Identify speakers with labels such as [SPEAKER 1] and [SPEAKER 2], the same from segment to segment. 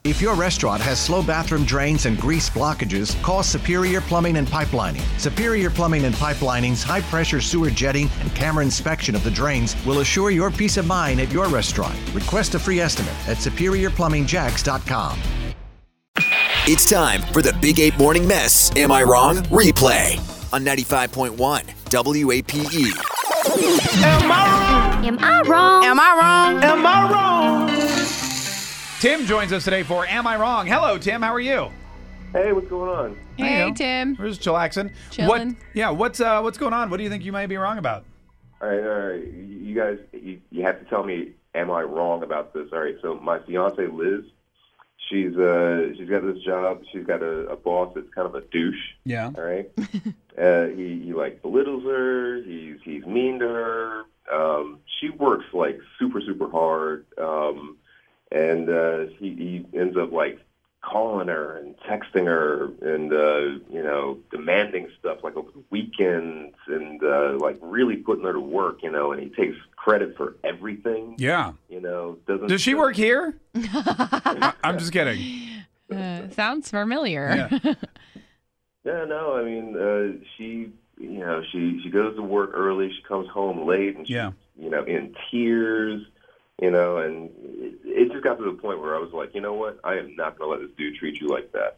[SPEAKER 1] If your restaurant has slow bathroom drains and grease blockages, call Superior Plumbing and Pipelining. Superior Plumbing and Pipelining's high-pressure sewer jetting and camera inspection of the drains will assure your peace of mind at your restaurant. Request a free estimate at SuperiorPlumbingJacks.com.
[SPEAKER 2] It's time for the Big 8 Morning Mess. Am I Wrong? Replay on 95.1 WAPE.
[SPEAKER 3] Am I wrong?
[SPEAKER 4] Am I wrong?
[SPEAKER 5] Am I wrong?
[SPEAKER 3] Am I wrong?
[SPEAKER 6] Tim joins us today for Am I Wrong? Hello, Tim. How are you?
[SPEAKER 7] Hey, what's going on?
[SPEAKER 5] Hey, Tim.
[SPEAKER 6] We're just chillaxing.
[SPEAKER 5] Chilling.
[SPEAKER 6] What's going on? What do you think you may be wrong about?
[SPEAKER 7] All right. You guys, you have to tell me, am I wrong about this? All right, so my fiance Liz, she's got this job. She's got a boss that's kind of a douche.
[SPEAKER 6] Yeah.
[SPEAKER 7] All right. He like belittles her. He's mean to her. She works like super hard. And he ends up like calling her and texting her and demanding stuff like over the weekends and like really putting her to work, and he takes credit for everything.
[SPEAKER 6] Yeah.
[SPEAKER 7] Does
[SPEAKER 6] she work here? I'm just kidding.
[SPEAKER 5] Sounds familiar.
[SPEAKER 6] Yeah.
[SPEAKER 7] Yeah, no, I mean, she goes to work early. She comes home late, and she's, in tears, and it just got to the point where I was like, you know what? I am not going to let this dude treat you like that,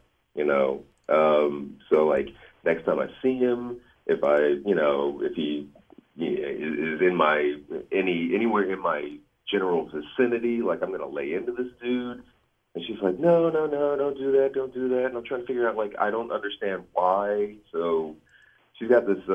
[SPEAKER 7] So, like, next time I see him, if he is in anywhere in my general vicinity, like, I'm going to lay into this dude. And she's like, no, don't do that. And I'm trying to figure out, like, I don't understand why. So she's got this,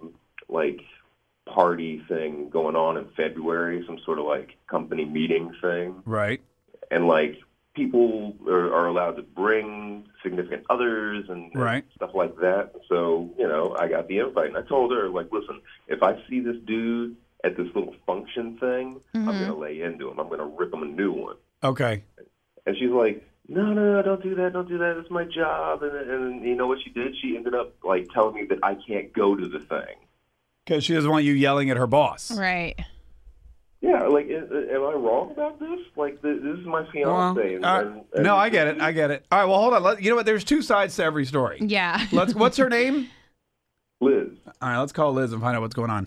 [SPEAKER 7] party thing going on in February, some sort of, like, company meeting thing.
[SPEAKER 6] Right.
[SPEAKER 7] And, like, people are allowed to bring significant others and stuff like that. So, I got the invite. And I told her, like, listen, if I see this dude at this little function thing, I'm going to lay into him. I'm going to rip him a new one.
[SPEAKER 6] Okay.
[SPEAKER 7] And she's like, no, don't do that. It's my job. And you know what she did? She ended up, like, telling me that I can't go to the thing.
[SPEAKER 6] Because she doesn't want you yelling at her boss.
[SPEAKER 5] Right.
[SPEAKER 7] Yeah, like, am I wrong about this? Like, this is my fiance.
[SPEAKER 6] No, I get it. All right, well, hold on. You know what? There's two sides to every story.
[SPEAKER 5] Yeah.
[SPEAKER 6] What's her name?
[SPEAKER 7] Liz.
[SPEAKER 6] All right, let's call Liz and find out what's going on.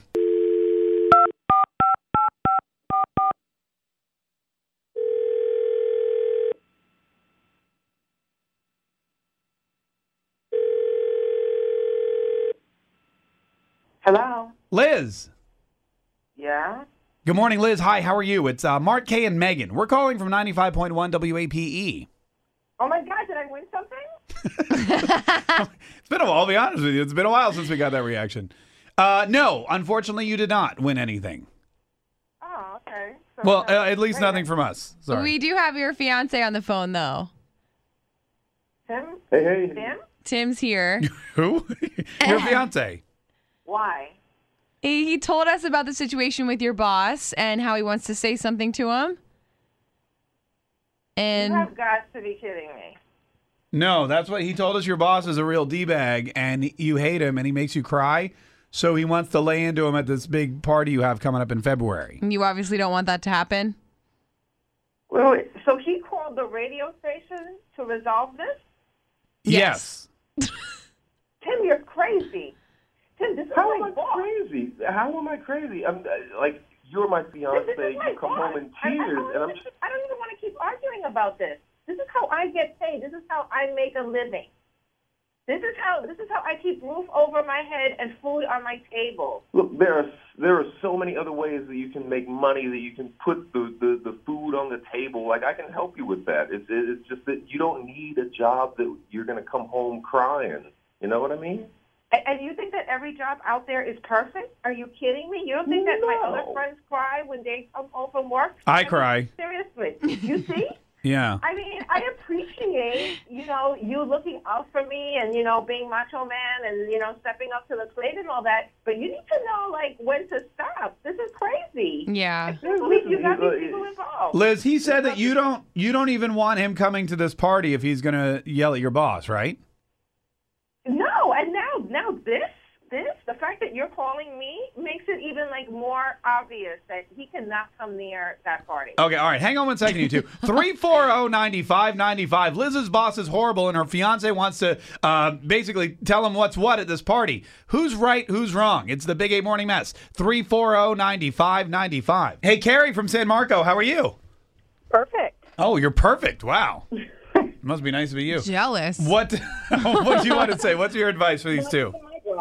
[SPEAKER 8] Hello.
[SPEAKER 6] Liz.
[SPEAKER 8] Yeah?
[SPEAKER 6] Good morning, Liz. Hi, how are you? It's Mark K. and Megan. We're calling from 95.1 WAPE.
[SPEAKER 8] Oh, my God, did I win something?
[SPEAKER 6] It's been a while, I'll be honest with you. It's been a while since we got that reaction. No, unfortunately, you did not win anything.
[SPEAKER 8] Oh, okay. So,
[SPEAKER 6] Well, at least nothing from us. Sorry.
[SPEAKER 5] We do have your fiance on the phone, though.
[SPEAKER 8] Tim?
[SPEAKER 7] Hey.
[SPEAKER 8] Tim?
[SPEAKER 5] Tim's here.
[SPEAKER 6] Who? Your fiance.
[SPEAKER 8] Why?
[SPEAKER 5] He told us about the situation with your boss and how he wants to say something to him. And
[SPEAKER 8] You have got to be kidding me.
[SPEAKER 6] No, that's what he told us. Your boss is a real D-bag, and you hate him, and he makes you cry. So he wants to lay into him at this big party you have coming up in February.
[SPEAKER 5] you obviously don't want that to happen.
[SPEAKER 8] Well, so he called the radio station to resolve this?
[SPEAKER 6] Yes.
[SPEAKER 8] Tim, you're crazy. Tim, this is
[SPEAKER 7] How
[SPEAKER 8] my
[SPEAKER 7] am I
[SPEAKER 8] boss.
[SPEAKER 7] crazy? How am I crazy? I'm like, you're my fiance.
[SPEAKER 8] This is my
[SPEAKER 7] You come
[SPEAKER 8] boss.
[SPEAKER 7] home in
[SPEAKER 8] I
[SPEAKER 7] tears, and I'm
[SPEAKER 8] don't even want to keep arguing about this. This is how I get paid. This is how I make a living. This is how I keep roof over my head and food on my table.
[SPEAKER 7] Look, there are so many other ways that you can make money, that you can put the food on the table. Like, I can help you with that. It's just that you don't need a job that you're going to come home crying. You know what I mean?
[SPEAKER 8] And you think that every job out there is perfect? Are you kidding me? You don't think that my other friends cry when they come home from work?
[SPEAKER 6] I cry.
[SPEAKER 8] Seriously. You see?
[SPEAKER 6] Yeah.
[SPEAKER 8] I mean, I appreciate, you looking out for me and, being macho man and, stepping up to the plate and all that. But you need to know, like, when to stop. This is crazy.
[SPEAKER 5] Yeah.
[SPEAKER 8] I can't believe you got these people involved.
[SPEAKER 6] Liz, he said that you don't even want him coming to this party if he's going to yell at your boss, right?
[SPEAKER 8] No, and now this this, the fact that you're calling me makes it even like more obvious that he cannot come near that party.
[SPEAKER 6] Okay, all right. Hang on one second, you two. 340-9595. Liz's boss is horrible, and her fiance wants to basically tell him what's what at this party. Who's right? Who's wrong? It's the Big 8 Morning Mess. 340-9595. Hey, Carrie from San Marco, how are you?
[SPEAKER 8] Perfect.
[SPEAKER 6] Oh, you're perfect. Wow. Must be nice to be you.
[SPEAKER 5] Jealous.
[SPEAKER 6] What do you want to say? What's your advice for these two?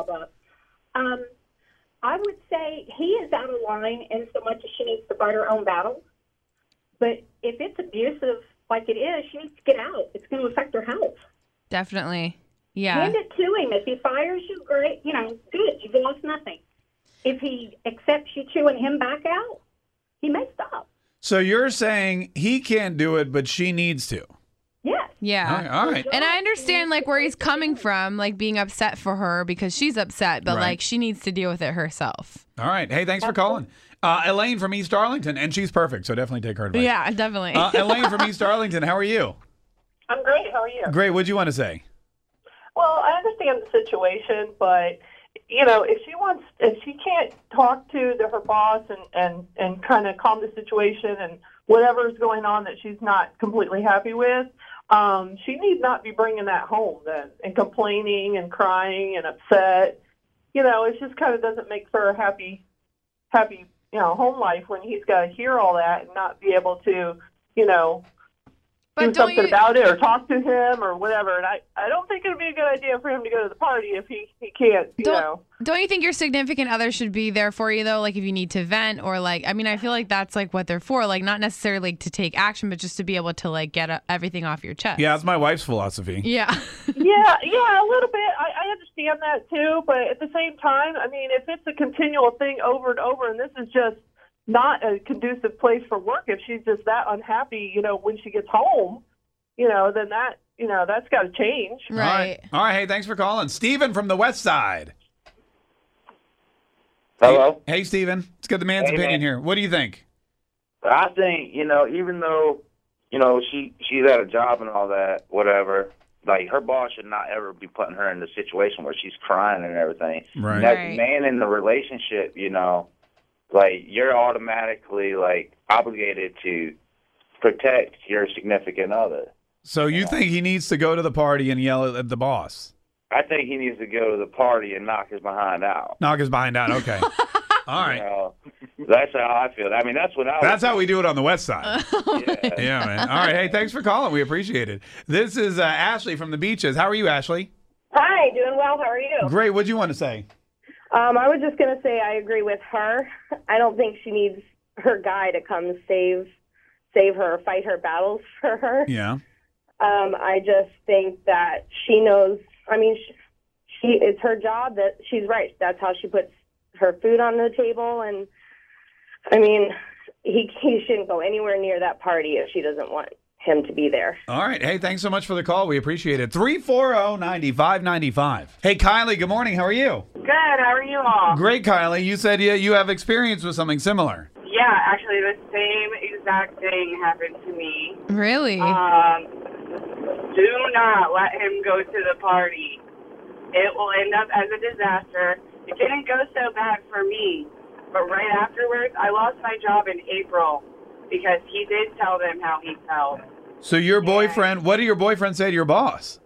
[SPEAKER 4] I would say he is out of line in so much as she needs to fight her own battles. But if it's abusive like it is, she needs to get out. It's going to affect her health.
[SPEAKER 5] Definitely. Yeah.
[SPEAKER 4] Hand it to him. If he fires you, great. Good. You've lost nothing. If he accepts you chewing him back out, he may stop.
[SPEAKER 6] So you're saying he can't do it, but she needs to.
[SPEAKER 4] Yes.
[SPEAKER 5] Yeah.
[SPEAKER 6] All right.
[SPEAKER 5] And I understand like where he's coming from, like being upset for her because she's upset, but
[SPEAKER 6] Right.
[SPEAKER 5] like she needs to deal with it herself.
[SPEAKER 6] All right. Hey, thanks for calling. Elaine from East Arlington, and she's perfect, so definitely take her advice.
[SPEAKER 5] Yeah, definitely.
[SPEAKER 6] Elaine from East Arlington, how are you?
[SPEAKER 9] I'm great. How are you?
[SPEAKER 6] Great. What'd you want to say?
[SPEAKER 9] Well, I understand the situation, but if she can't talk to her boss and kind of calm the situation and whatever's going on that she's not completely happy with, she need not be bringing that home then and complaining and crying and upset. It just kind of doesn't make for a happy, home life when he's got to hear all that and not be able to,
[SPEAKER 5] But
[SPEAKER 9] do
[SPEAKER 5] don't
[SPEAKER 9] something
[SPEAKER 5] you-
[SPEAKER 9] about it or talk to him or whatever. And I don't think it would be a good idea for him to go to the party if he can't,
[SPEAKER 5] Don't you think your significant other should be there for you though? Like if you need to vent or like, I mean, I feel like that's like what they're for. Like not necessarily like, to take action, but just to be able to like get everything off your chest.
[SPEAKER 6] Yeah, that's my wife's philosophy.
[SPEAKER 5] Yeah.
[SPEAKER 9] Yeah, a little bit. I understand that too, but at the same time, I mean, if it's a continual thing over and over, and this is just not a conducive place for work, if she's just that unhappy, when she gets home, then that's got to change.
[SPEAKER 5] Right.
[SPEAKER 6] All right. Hey, thanks for calling. Steven from the West Side.
[SPEAKER 10] Hello?
[SPEAKER 6] Hey, Steven. Let's get the man's
[SPEAKER 10] Hey,
[SPEAKER 6] opinion
[SPEAKER 10] man.
[SPEAKER 6] here. What do you think?
[SPEAKER 10] I think, even though, she's at a job and all that, whatever, like, her boss should not ever be putting her in the situation where she's crying and everything.
[SPEAKER 6] Right.
[SPEAKER 10] And as
[SPEAKER 5] Right.
[SPEAKER 10] a man in the relationship, like, you're automatically, like, obligated to protect your significant other.
[SPEAKER 6] So you think he needs to go to the party and yell at the boss?
[SPEAKER 10] I think he needs to go to the party and knock his behind out.
[SPEAKER 6] Knock his behind out. Okay. All right.
[SPEAKER 10] That's how I feel. I mean, that's what I
[SPEAKER 6] That's how we do it on the West Side.
[SPEAKER 10] yeah.
[SPEAKER 6] Yeah, man. All right. Hey, thanks for calling. We appreciate it. This is Ashley from the Beaches. How are you, Ashley?
[SPEAKER 8] Hi, doing well. How are you?
[SPEAKER 6] Great. What'd you want to say?
[SPEAKER 8] I was just going to say I agree with her. I don't think she needs her guy to come save her, fight her battles for her.
[SPEAKER 6] Yeah.
[SPEAKER 8] I just think that she knows. I mean, she it's her job. That she's right. That's how she puts her food on the table. And I mean, he shouldn't go anywhere near that party if she doesn't want him to be there.
[SPEAKER 6] All right. Hey, thanks so much for the call. We appreciate it. 340-9595. Hey, Kylie. Good morning. How are you?
[SPEAKER 11] Good. How are you all?
[SPEAKER 6] Great, Kylie. You said you have experience with something similar.
[SPEAKER 11] Yeah, actually, the same exact thing happened to me.
[SPEAKER 5] Really?
[SPEAKER 11] Do not let him go to the party. It will end up as a disaster. It didn't go so bad for me, but right afterwards, I lost my job in April because he did tell them how he felt.
[SPEAKER 6] So your boyfriend, what did your boyfriend say to your boss?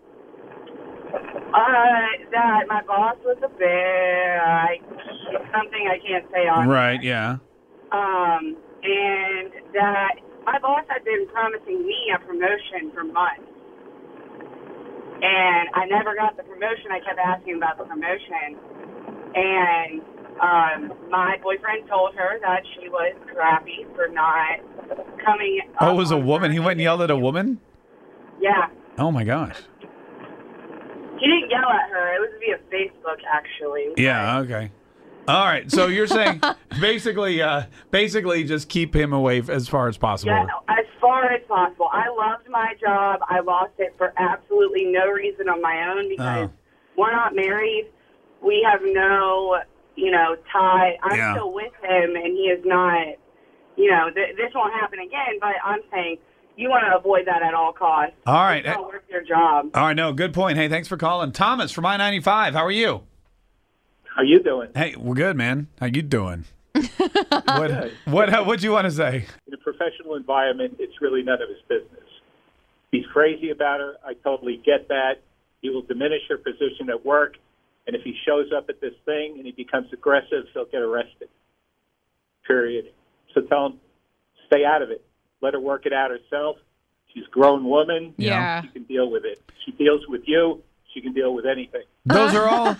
[SPEAKER 11] That my boss was a bear. Something I can't say on.
[SPEAKER 6] Right, yeah.
[SPEAKER 11] And that my boss had been promising me a promotion for months. And I never got the promotion. I kept asking about the promotion. And my boyfriend told her that she was crappy for not coming up.
[SPEAKER 6] Oh, it was a woman. He went and yelled at a woman?
[SPEAKER 11] Yeah.
[SPEAKER 6] Oh, my gosh.
[SPEAKER 11] He didn't yell at her. It was via Facebook, actually.
[SPEAKER 6] Yeah, okay. All right. So you're saying basically just keep him away as far as possible.
[SPEAKER 11] Yeah, as far as possible. I loved my job. I lost it for absolutely no reason on my own because we're not married. We have no, tie. I'm still with him, and he is not, this won't happen again, but I'm saying you want to avoid that at all costs.
[SPEAKER 6] All right.
[SPEAKER 11] It's not worth your job.
[SPEAKER 6] All right. No, good point. Hey, thanks for calling. Thomas from I-95. How are you?
[SPEAKER 12] How you doing?
[SPEAKER 6] Hey, we're good, man. How you doing? What'd you want to say?
[SPEAKER 12] In a professional environment, it's really none of his business. He's crazy about her. I totally get that. He will diminish her position at work, and if he shows up at this thing and he becomes aggressive, he'll get arrested. Period. So tell him, stay out of it. Let her work it out herself. She's a grown woman.
[SPEAKER 5] Yeah.
[SPEAKER 12] She can deal with it. She deals with you. She can deal with anything.
[SPEAKER 6] Those are all.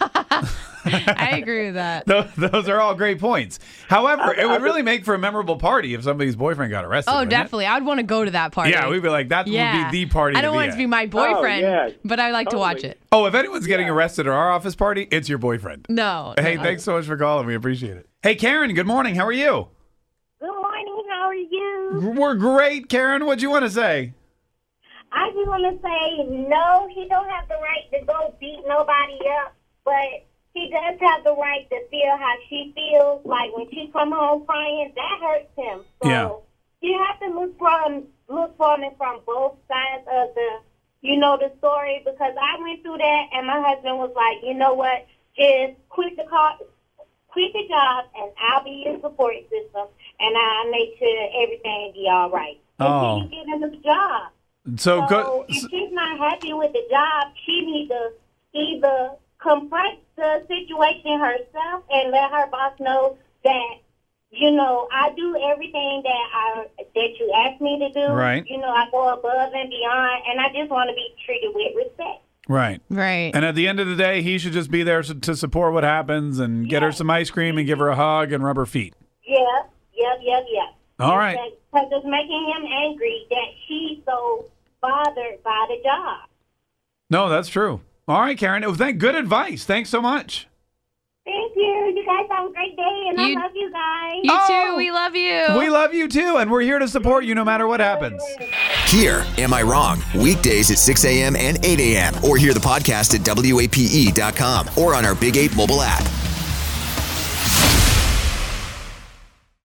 [SPEAKER 5] I agree with that.
[SPEAKER 6] Those are all great points. However, it would really make for a memorable party if somebody's boyfriend got arrested.
[SPEAKER 5] Oh,
[SPEAKER 6] wouldn't
[SPEAKER 5] definitely. I'd want to go to that party.
[SPEAKER 6] it? Yeah, we'd be like, that would be the party.
[SPEAKER 5] I don't want it to be my boyfriend,
[SPEAKER 12] yeah,
[SPEAKER 5] but I like to watch it.
[SPEAKER 6] Oh, if anyone's getting arrested at our office party, it's your boyfriend.
[SPEAKER 5] No.
[SPEAKER 6] Hey, thanks so much for calling. We appreciate it. Hey, Karen, good morning. How are you?
[SPEAKER 13] Good morning. How are you?
[SPEAKER 6] We're great, Karen. What'd you want to say?
[SPEAKER 13] I just want to say, no, he don't have the right to go beat nobody up, but he does have the right to feel how she feels. Like when she come home crying, that hurts him. So you have to look for it from both sides of the story, because I went through that and my husband was like, you know what, just quit the job and I'll be your support system and I'll make sure everything be all right. Until you get a new job. So if she's not happy with the job, she needs to either confront the situation herself and let her boss know that, I do everything that you asked me to do.
[SPEAKER 6] Right.
[SPEAKER 13] I go above and beyond, and I just want to be treated with respect.
[SPEAKER 6] Right.
[SPEAKER 5] Right.
[SPEAKER 6] And at the end of the day, he should just be there to support what happens and get her some ice cream and give her a hug and rub her feet.
[SPEAKER 13] Yep.
[SPEAKER 6] All right.
[SPEAKER 13] Because it's making him angry that she's so bothered by the job.
[SPEAKER 6] No, that's true. All right, Karen. Good advice. Thanks so much.
[SPEAKER 13] Thank you. You guys have a great day, and I love you guys.
[SPEAKER 5] You too. We love you.
[SPEAKER 6] We love you too, and we're here to support you no matter what happens.
[SPEAKER 2] Here, Am I Wrong? Weekdays at 6 a.m. and 8 a.m. Or hear the podcast at WAPE.com or on our Big 8 mobile app.